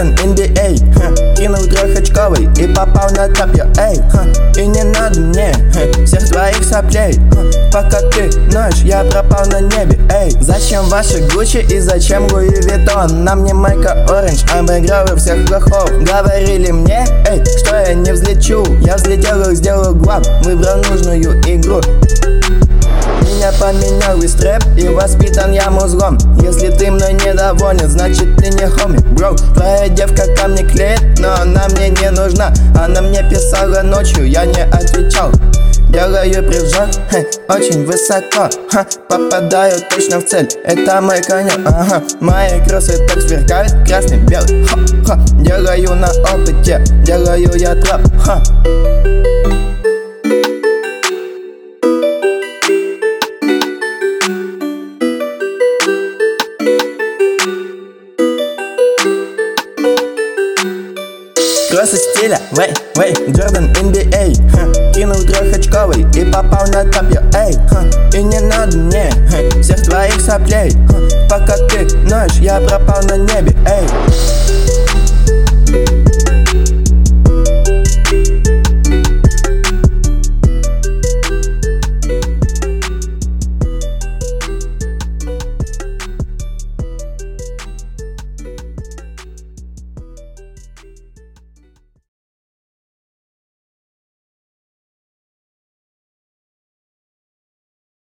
Jordan NBA, кинул трехочковый и попал на топ, эй, и не надо мне всех твоих соплей, пока ты ночь, я пропал на небе, эй. Зачем ваши Гуччи и зачем Луи Виттон? На мне майка оранж, обыгрываю всех плохов. Говорили мне, эй, что я не взлечу. Я взлетел и сделал глав, выбрал нужную игру. Меня поменял и стрэп, и воспитан я музлом. Если ты мной недоволен, значит ты не хоми, бро. Твоя девка ко мне клеит, но она мне не нужна. Она мне писала ночью, я не отвечал. Делаю прыжок, очень высоко, попадаю точно в цель, это мой конек, ага. Мои кроссы так сверкают, красный, белый, делаю на опыте, делаю я трэп, Кроссы стиля, вей, Jordan NBA, кинул трехочковый и попал на топ, эй, и не надо мне всех твоих соплей, пока ты ночь, я пропал на небе, эй.